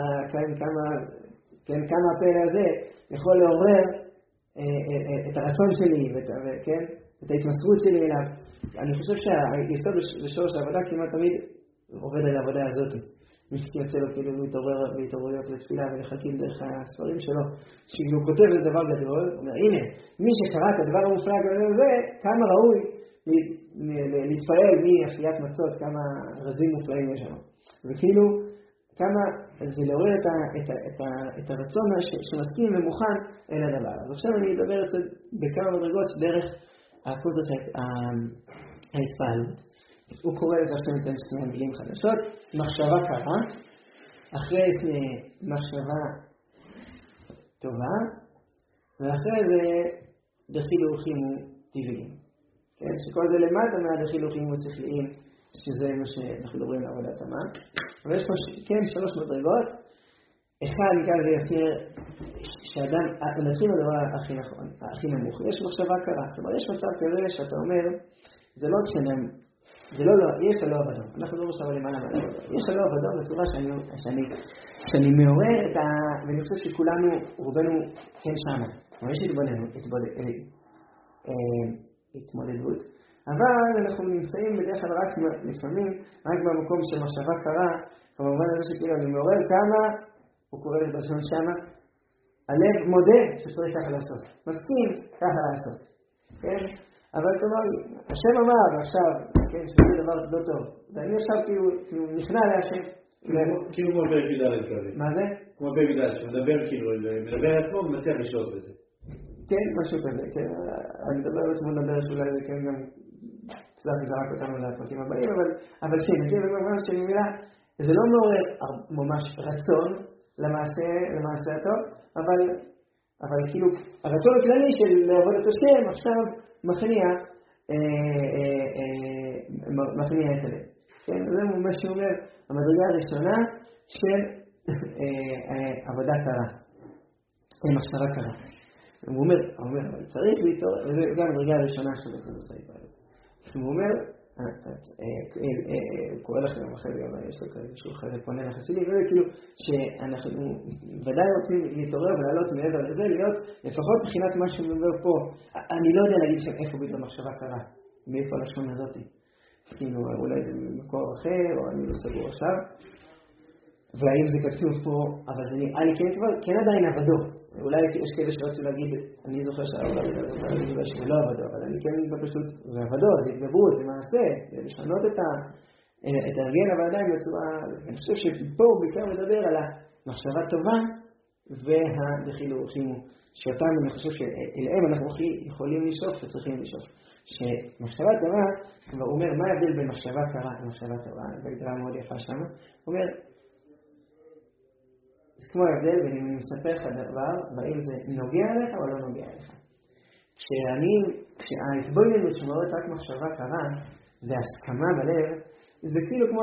כמה הפלא הזה יכול לעורר את הרצון שלי, כן, את ההתמסרות שלי אליו. אני חושב שהיסוד בשורש העבודה כמעט תמיד עובד על העבודה הזאת. מי שיוצא לו כאילו להתעוררויות לתפילה ולחלקים דרך הספרים שלו, שהוא כותב את דבר גדול, הוא אומר, הנה, מי שקרא את הדבר המופלא הגדול הזה, כמה ראוי להתפעל מאפיית מצות, כמה רזים מופלאים יש שם. זה כאילו, כמה זה לעורר את הרצון שמסכים ומוכן אל הדבר. אז עכשיו אני אדבר בכמה מדרגות דרך הקורס ההתפעלות. הוא קורא לזה עכשיו ניתן שני מילים חדשות, מחשבה קרה, אחרי זה מחשבה טובה, ואחרי זה דחילוכים טבעיים. כן? שכל זה למטה מהדחילוכים ושכליים, שזה מה שאנחנו מדברים על עבודת המה. אבל יש פה כן 3 מדרגות. אחד נקרא לזה יותר שאדם, נתחיל לדבר הכי נכון, הכי נמוך. יש מחשבה קרה. כלומר, יש מצב כזה שאתה אומר, זה לא כשאדם, זה לא, יש לו עבודו. אנחנו לא משתמע למעלה מעלה עבודו. יש לו עבודו בצורה שאני מעורר את ה... ואני חושב שכולנו, רובנו כן שמה. כלומר, יש התמודדות. אבל אנחנו נמצאים בדרך כלל רק לפעמים, רק במקום של מחשבה קרה, כמובן הזה שכאילו אני מעורר כמה, הוא קורא לי בלשון שמה, הלב מודה שצריך ככה לעשות. מסכים ככה לעשות. כן? אבל כלומר, השם אמר עכשיו, כן, שזה דבר לא טוב. ואני עכשיו כאילו נכנע להשם. כאילו כמו פרק י"ד כזה. מה זה? כמו פרק י"ד, שמדבר כאילו, מדבר עצמו ומצליח לשלוט בזה. כן, משהו כזה, כן. אני מדבר על עצמו לדבר שאולי זה כן גם צלח לזרק אותנו לפרקים הבאים, אבל כן, כן, במובן שבמילה, זה לא מעורר ממש רצון למעשה הטוב, אבל כאילו, הרצון הכללי של לעבוד את השם עכשיו מכניע את הלב. כן, זה מה שאומר, המדרגה הראשונה של עבודה קרה, מחשבה קרה. הוא אומר, אבל צריך להתעורר, וזה גם המדרגה הראשונה של זה ההתפעלות. הוא אומר, הוא קורא לכם אחרי זה, אבל יש לו כזה שהוא אחרי זה פונה לחסידים, וזה כאילו שאנחנו ודאי רוצים להתעורר ולעלות מעבר לזה, להיות לפחות מבחינת מה שמדבר פה. אני לא יודע להגיד לכם איפה בדיוק המחשבה קרה, מאיפה הלשון הזאת. כאילו, אולי זה ממקור אחר, או אני לא סגור עכשיו. והאם זה כתוב פה, אבל זה נראה לי כן עדיין עבדו. אולי יש כאלה שרצו להגיד, אני זוכר שזה לא עבדו, אבל אני כן פשוט, זה עבדו, זה התגברות, זה מעשה, זה לשנות את הרגל, אבל עדיין בצורה, אני חושב שפה הוא בעיקר מדבר על המחשבה טובה והדחילוכים, שאותם אני חושב שאליהם אנחנו יכולים לשאוף וצריכים לשאוף. שמחשבה טובה, כבר אומר, מה ההבדל בין מחשבה קרה למחשבה טובה? בהגדרה מאוד יפה שם. הוא אומר, כמו ההבדל בין אם אני מספר לך דבר, והאם זה נוגע לך או לא נוגע לך. כשההתבוננות שמראות רק מחשבה קרה, והסכמה בלב, זה כאילו כמו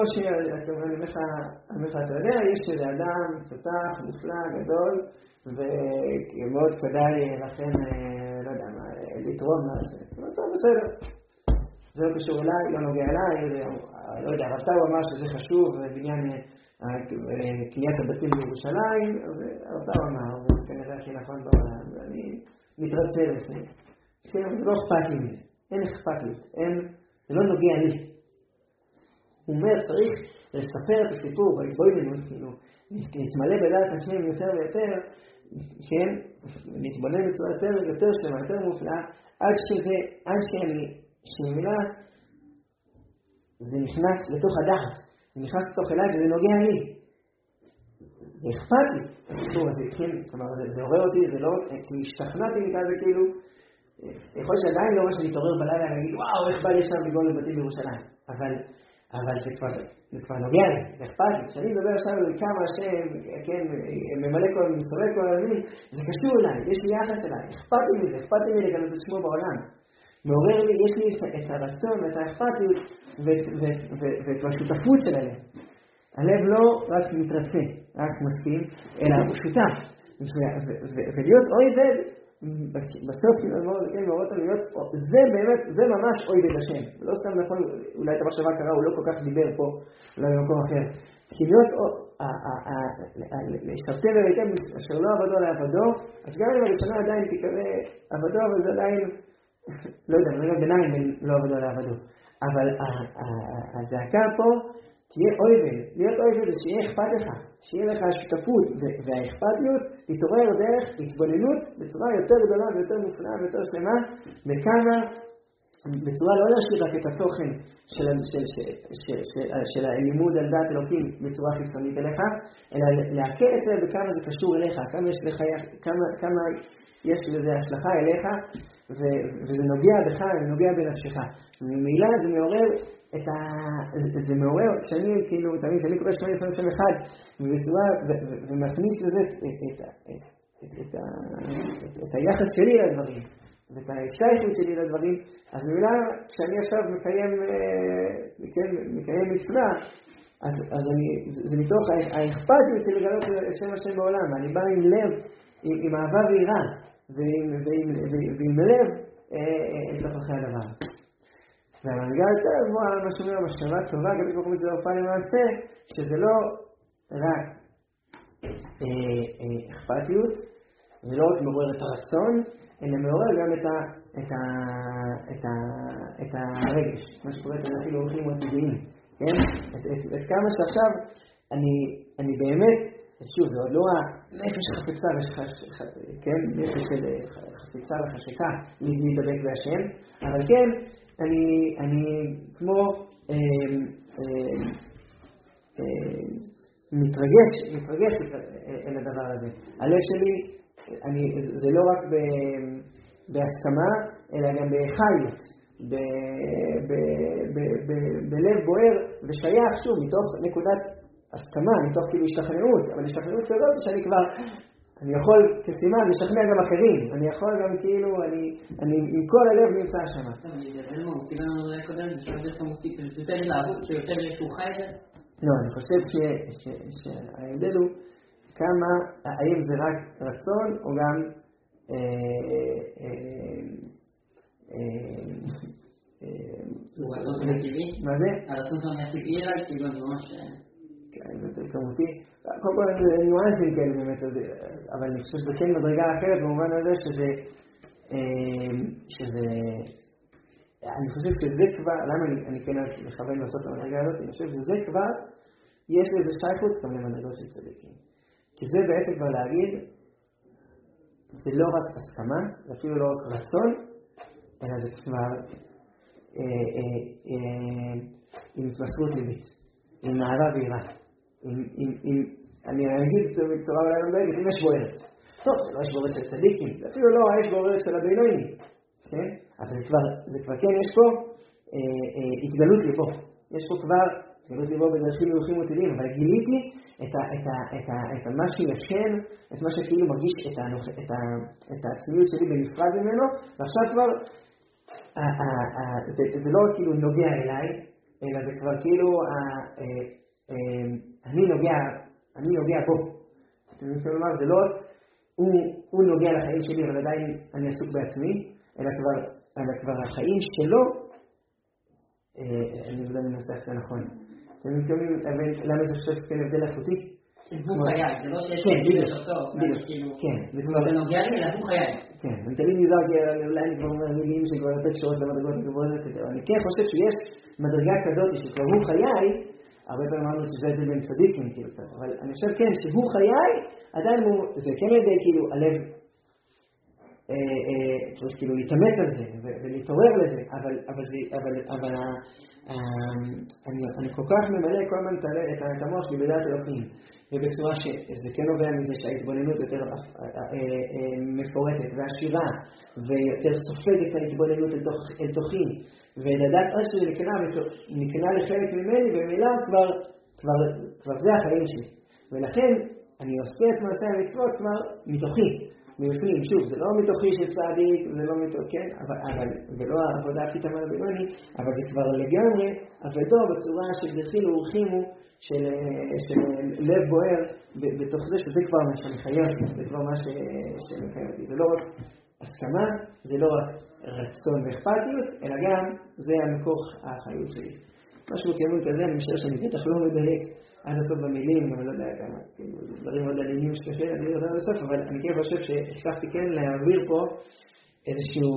אתה יודע, יש איזה אדם תותח, נפלא, גדול, ומאוד כדאי לכן, לא יודע מה, לתרום לזה. טוב, בסדר. זה לא קשור אליי, לא נוגע אליי, לא יודע, אבל אתה הוא אמר שזה חשוב, ובניין קניית הבתים בירושלים, אז אתה הוא אמר, זה כנראה הכי נכון בעולם, ואני מתרצה לפני. זה לא אכפת לי מזה, אין אכפת לי, זה לא נוגע לי. הוא אומר, צריך לספר את הסיפור, בהתבוננות, כאילו, להתמלא בדעת השם יותר ויותר, כן, להתבונן בצורה יותר שלמה, יותר מופלאה, עד שהמילה, זה נכנס לתוך הדעת, זה נכנס לתוך אליי וזה נוגע לי. זה אכפת לי. זה כן, כלומר, זה עורר אותי, זה לא, כי השתכנעתי מכאן זה כאילו, יכול שעדיין לא מה שנתעורר בלילה ולהגיד, וואו, איך בא לי עכשיו לגול לבתים בירושלים. אבל זה כבר נוגע לי, זה אכפת לי. כשאני מדבר עכשיו על כמה השם, כן, ממלא כל, מסתובב כל הזמן, זה קשור אליי, יש לי יחס אליי, אכפת לי מזה, אכפת לי מזה גם את שמו בעולם. מעורר לי, יש לי את הרצון ואת האכפתיות ואת השותפות של הלב. הלב לא רק מתרצה, רק מסכים, אלא הוא שותף. ולהיות אויבד, בסוף מעוררות להיות, זה באמת, זה ממש אויבד השם. לא סתם נכון, אולי את המחשבה קרה, הוא לא כל כך דיבר פה, אולי במקום אחר. כי להיות, לשרתי ולהיתם, אשר לא עבדו לעבדו, אז גם אם הראשונה עדיין תקרא עבדו, אבל זה עדיין, לא יודע, רגע ביניים לא עבדו לעבדו. אבל הזעקה פה תהיה אויבד. להיות אויבד זה שיהיה אכפת לך, שיהיה לך השותפות והאכפתיות להתעורר דרך התבוננות בצורה יותר גדולה ויותר מופלאה ויותר שלמה בכמה בצורה לא להשאיר רק את התוכן של הלימוד על דעת אלוקים בצורה חיצונית אליך, אלא להקל את זה בכמה זה קשור אליך, כמה יש לזה השלכה אליך, וזה נוגע בך, זה נוגע בנפשך. וממילא זה מעורר זה מעורר, כשאני כאילו, תמיד כשאני קורא 8:21 ובצורה, ומכניס לזה את היחס שלי לדברים, ואת ההשתייכות שלי לדברים, אז ממילא כשאני עכשיו מקיים מצווה, אז זה מתוך האכפתיות של לגלות את שם השם בעולם, אני בא עם לב, עם אהבה ויראה, ועם לב לתוך אחרי הדבר. והמנהיגה יותר גבוהה על מה שאומר מחשבה טובה, גם כמו זה הופעה למעשה, שזה לא רק אכפתיות, ולא רק מעורר את הרצון, אלא מעורר גם את הרגש, מה שקורה את אפילו הולכים עתידיים, כן? את כמה שעכשיו אני באמת, שוב, זה עוד לא הנפש חפצה, כן? נפש של חפצה וחשקה להידבק בהשם, אבל כן, אני כמו מתרגש אל הדבר הזה. הלב שלי, זה לא רק בהסכמה, אלא גם בחיות, בלב בוער ושייך, שוב, מתוך נקודת הסכמה, מתוך כאילו השתכנעות, אבל השתכנעות כזאת שאני כבר, אני יכול כסימן לשכנע גם אחרים, אני יכול גם כאילו, אני עם כל הלב נמצא שם. זה מהותי לנו לקודם, זה שיותר כמותי, זה יותר לעבוד, שיותר שהוא חי את זה? לא, אני חושב שההבדל הוא כמה, האם זה רק רצון או גם הוא רצון של טבעי? מה זה? הרצון של טבעי רק, כאילו אני ממש... כן, זה יותר כמותי. קודם כל זה ניואנסים כאלה באמת, אבל אני חושב שזה כן מדרגה אחרת במובן הזה שזה... אני חושב שזה כבר, למה אני כן מכוון לעשות את המדרגה הזאת? אני חושב שזה כבר, יש לזה שייכות גם למדרגות של צדיקים. כי זה בעצם כבר להגיד, זה לא רק הסכמה, זה אפילו לא רק רצון, אלא זה כבר עם התמסרות ליבית, עם אהבה ויראה. אני אגיד בצורה אולי לא מדרגת, אם יש בו ארץ. טוב, זה לא יש בו ארץ של צדיקים, זה אפילו לא יש בו ארץ של הבינונים, כן? אבל זה כבר כן, יש פה התגלות ליבו. יש פה כבר התגלות ליבו בדרכים מלוכים וטבעיים, אבל גיליתי את מה שישן, את מה שכאילו מרגיש את העצמיות שלי בנפרד ממנו, ועכשיו כבר זה לא כאילו נוגע אליי, אלא זה כבר כאילו אני נוגע בו. אני רוצה לומר, זה לא הוא נוגע לחיים שלי, אבל עדיין אני עסוק בעצמי, אלא כבר החיים שלו, אני לא יודע אם נעשה את זה נכון. אתם מתכוונים, למה זה חושב שכן הבדל איכותי? הוא חיי, זה לא שיש לי אותו, כן, זה נוגע לי, אלא הוא חיי. כן, אני תמיד נזהר, אולי אני כבר אומר מילים שכבר יותר קשורות למדרגות הגבוהות, אני כן חושב שיש מדרגה כזאת שכבר הוא חיי, הרבה פעמים אמרנו שזה הבדל בין צדיקים, אבל אני חושב כן, שהוא חיי, עדיין זה כן ידי כאילו הלב, צריך כאילו להתאמץ על זה ולהתעורר לזה, אבל אני כל כך ממלא כל הזמן את המוח שלי בדעת אלוקים, ובצורה שזה כן עובר מזה שההתבוננות יותר מפורטת ועשירה, ויותר סופגת ההתבוננות אל תוכי, ולדעת אז שזה נקנה לחלק ממני, ובמילה כבר זה החיים שלי. ולכן אני עושה את מעשה המצוות כבר מתוכי, מבפנים. שוב, זה לא מתוכי של צדיק, זה לא מתוכי, כן, זה לא העבודה הכי תמה לבינוני, אבל זה כבר לגמרי עבדו בצורה של דחילו ורחימו, של לב בוער, בתוך זה שזה כבר מה שמחייב, זה כבר מה שמחייב. זה לא רק הסכמה, זה לא רק רצון ואכפתיות, אלא גם זה המקור החיות שלי. משהו כמון כזה, אני משער שאני בטח לא מדייק עד הסוף במילים, אבל לא יודע כמה, דברים מאוד עליונים שקשה, אני לא יודע בסוף, אבל אני כן חושב שהצלחתי כן להעביר פה איזשהו,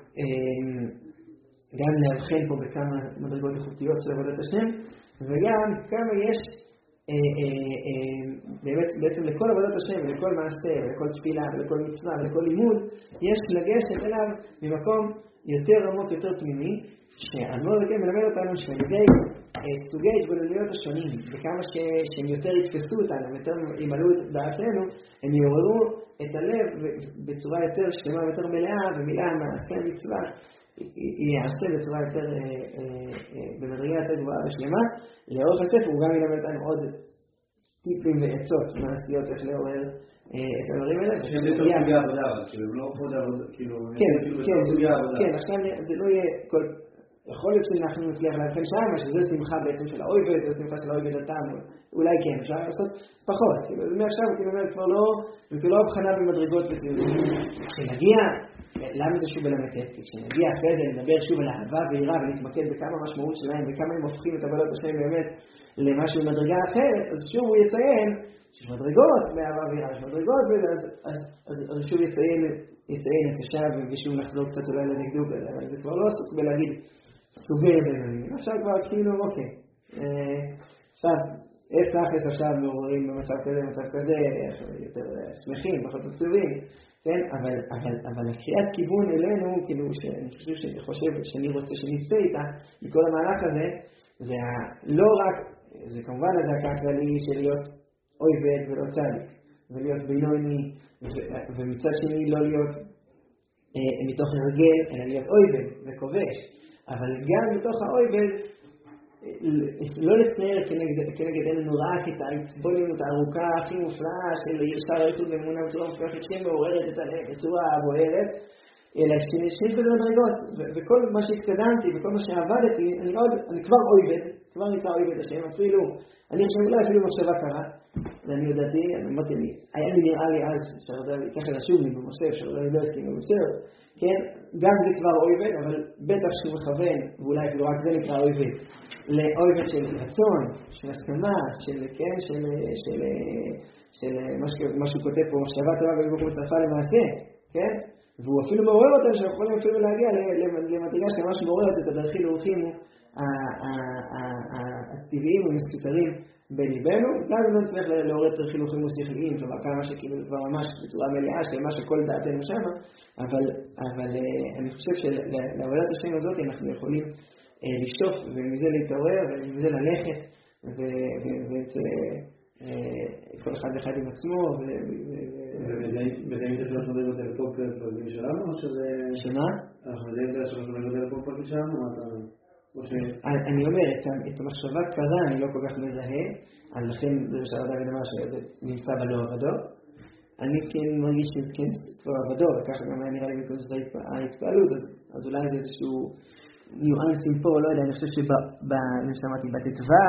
גם להבחן פה בכמה מדרגות איכותיות של עבודת השם, וגם כמה יש בעצם לכל עבודת השם, לכל מעשה, לכל תפילה, לכל מצווה, לכל לימוד, יש לגשת אליו ממקום יותר עמוק, יותר פנימי, שהאדמו"ר הזקן מלמד אותנו שעל-ידי סוגי התבוננויות השונים, וכמה שהם יותר יתפסו אותנו, יותר ימלאו את דעתנו, הם יעוררו את הלב בצורה יותר שלמה ויותר מלאה, ומילה מעשה מצווה יעשה בצורה יותר במדרגה יותר גבוהה ושלמה. לאורך הספר הוא גם ילמד אותנו עוד טיפים ועצות מעשיות איך לעורר את הדברים האלה. שהם יותר סוגי עבודה, כאילו לא עוד עבודה, כאילו סוגי עבודה. כן, עכשיו זה לא יהיה כל... יכול להיות שאנחנו נצליח להבחין שם, שזה שמחה בעצם של האויבד, זה שמחה של האויבד אותם, אולי כן, אפשר לעשות פחות. כאילו, מעכשיו, כאילו, כבר לא, זה לא הבחנה במדרגות וטיולים. כשנגיע, למה זה שוב בלמד טקטי? כשנגיע אחרי זה, נדבר שוב על אהבה ויראה, ונתמקד בכמה המשמעות שלהם, וכמה הם הופכים את עבודת השם באמת למשהו מדרגה אחרת, אז שוב הוא יציין שיש מדרגות באהבה ויראה, יש מדרגות, אז שוב יציין את השב, ושוב נחזור קצת אולי לדקדוק, אבל זה כבר לא עסוק בלהגיד סוגי בינונים. עכשיו כבר כאילו, אוקיי. עכשיו, איך תכלס עכשיו מעוררים במצב כזה, במצב כזה, יותר שמחים, פחות עצובים, כן? אבל הקריאת כיוון אלינו, כאילו, שאני חושב שאני רוצה שנצא איתה, מכל המהלך הזה, זה לא רק, זה כמובן הזעקה הכללי של להיות אויבד ולא צדיק, ולהיות בינוני, ומצד שני לא להיות מתוך הרגל, אלא להיות אויבד וכובש. אבל גם מתוך האויבד, לא לצייר כנגד עינינו רק את ההתבוננות הארוכה הכי מופלאה של ישר היחוד ואמונה בצורה מופלכת שמעוררת את הלב בצורה בוערת, אלא שיש בזה מדרגות, וכל מה שהתקדמתי וכל מה שעבדתי, אני כבר אויבד, כבר נקרא אויבד השם, אפילו, אני חושב אולי אפילו מחשבה קרה, ואני יודעתי, אמרתי לי, היה לי נראה לי אז, ככה רשום לי במוסף, שאולי לא הסכים במוסף, כן, גם זה כבר אויבד, אבל בטח שהוא מכוון, ואולי אפילו רק זה נקרא אויבד, לאויבד של רצון, של הסכמה, של מה שהוא כותב פה, מחשבה טובה ובקום מצרפה למעשה, כן? והוא אפילו מעורר אותם, שאנחנו יכולים אפילו להגיע למדרגה שממש מעוררת את הדרכים לאורחים הטבעיים ומסתתרים בליבנו, גם אם לא נצליח לעורר את חילוכים ושכליים, כלומר כמה שכאילו זה כבר ממש בצורה מלאה של מה שכל דעתנו שם, אבל אני חושב שלעבודת השם הזאת אנחנו יכולים לשטוף ומזה להתעורר ומזה ללכת כל אחד אחד עם עצמו ודאים את השלוש מדרגות האלה פה פרקים שלנו או שזה... שמה? אנחנו מדעים את השלוש מדרגות האלה פה פרקים שלנו אני אומר, את המחשבה קרה אני לא כל כך מזהה, אז לכן זה בשביל דוד אמר שזה נמצא בלא עבדו. אני כן מרגיש שזה כן כבר עבדו, וככה גם היה נראה לי בכל שזה ההתפעלות, אז אולי זה איזשהו ניואנסים פה, לא יודע, אני חושב שמעתי בתתוו,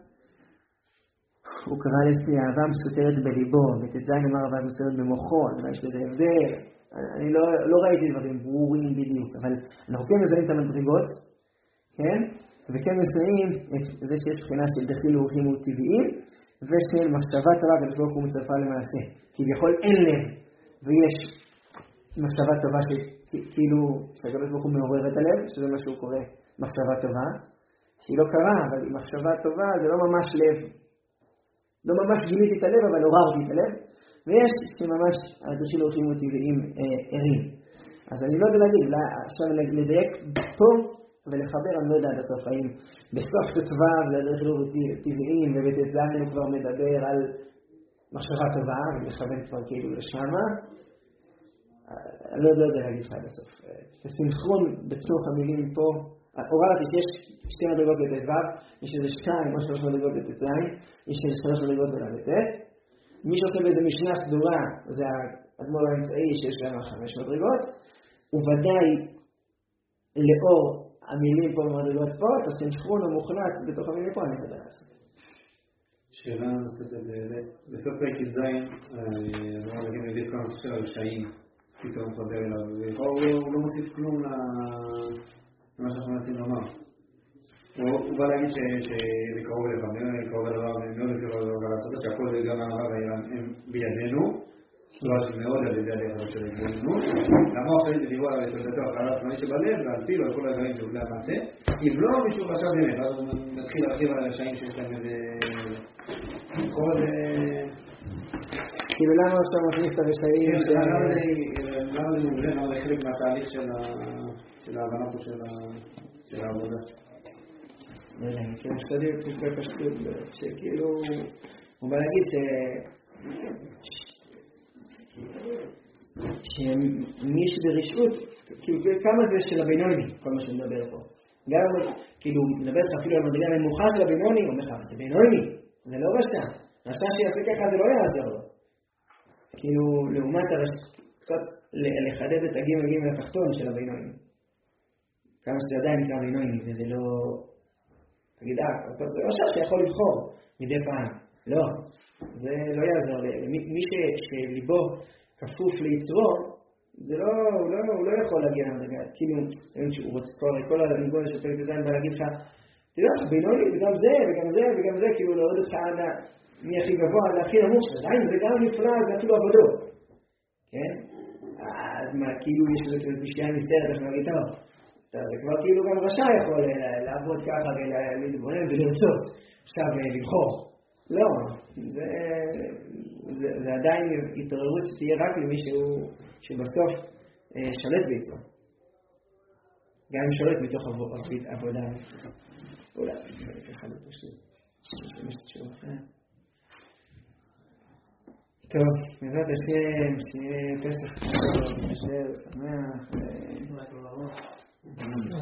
הוא קרא לסי אהבה מסותרת בליבו, בתתז אמר אהבה מסותרת במוחו, יש בזה הבדל, אני לא ראיתי דברים ברורים בדיוק, אבל אנחנו כן מזהים את המדרגות, כן? וכן מזהים את זה שיש בחינה של דחיל אורחים וטבעיים, ושל מחשבה טובה הקדוש ברוך הוא מצרפה למעשה. כביכול אין לב, ויש מחשבה טובה שכאילו שהקדוש ברוך הוא מעורר את הלב, שזה מה שהוא קורא מחשבה טובה, שהיא לא קרה, אבל מחשבה טובה זה לא ממש לב. לא ממש גיליתי את הלב, אבל עוררתי את הלב, ויש שממש הדחיל אורחים וטבעיים ערים. אז אני לא יודע להגיד, עכשיו לדייק פה, ולחבר, אני לא יודע עד הסוף, האם בסוף כתבה זה הדרך לא טבעיים, ובתז הוא כבר מדבר על מחשבה טובה, ולכוון כבר כאילו לשמה. אני לא יודע להגיד לך עד הסוף. הסינכרון בתוך המילים פה, הורדתי שיש שתי מדרגות בתז, יש איזה 2 או 3 מדרגות בתז, יש איזה 3 מדרגות בל"ט. מי שעושה באיזה משנה סדורה, זה האדמו"ר האמצעי שיש גם 5 מדרגות, וודאי לאור המילים פה במדרגות פה, את הסינכרון המוחלט בתוך המילים פה, אני יודע לעשות. שאלה נוספת, בסוף פרק י"ז, אמר להגיד נגיד כמה של הרשעים, פתאום חוזר אליו, הוא לא מוסיף כלום למה שאנחנו מנסים לומר. הוא בא להגיד שזה קרוב אליו, קרוב אליו, מאוד קרוב אליו לעשות את שהכל זה גם הרב הם בידינו, לא מאוד על ידי הדרך של הגבולנו, למה אוכלית לדיבור על התולדתו החלה השמאלית שבלב, ועל פי לו כל הדברים שעובדי המעשה, אם לא מישהו חשב באמת, אז הוא מתחיל להרחיב על הרשעים שיש להם איזה כאילו למה עכשיו מכניס את הרשעים? למה זה מובן? זה חלק מהתהליך של ההבנה פה של העבודה. לא יודע, אני כאילו חשבתי בפרקי פשטות, שכאילו, הוא בא להגיד שמי שברשעות, כאילו כמה זה של הבינוני, כל מה שמדבר פה. גם, כאילו, מדבר לך אפילו על מדרגה נמוכה של הבינוני, הוא אומר לך, זה בינוני, זה לא רשע. רשע שיעשה ככה זה לא יעזור לו. כאילו, לעומת קצת לחדד את הגימל התחתון של הבינוני. כמה שזה עדיין נקרא בינוני, וזה לא... תגיד, טוב, זה רשע שיכול לבחור מדי פעם. לא, זה לא יעזור. מי שליבו כפוף ליתרו, זה לא, הוא לא יכול להגיע למדרגה. כאילו, הוא רוצה כל הניגון של פרק זין בא להגיד לך, תדע לך, בינוני, וגם זה, וגם זה, וגם זה, כאילו, להוריד אותך מי הכי גבוה, להכי נמוך, עדיין זה גם נפלא, זה אפילו עבודות. כן? אז מה, כאילו, יש לזה כזה פשטייה נסתרת, איך להגיד, טוב, זה כבר כאילו גם רשע יכול לעבוד ככה ולהתבונן ולרצות, עכשיו לבחור. לא, זה עדיין התעוררות שתהיה רק למי שבסוף שולט ביצרו. גם אם שולט מתוך עבודה. אולי, ככה לא פשוט. טוב, בעזרת השם, שיהיה פסח טוב, שמח,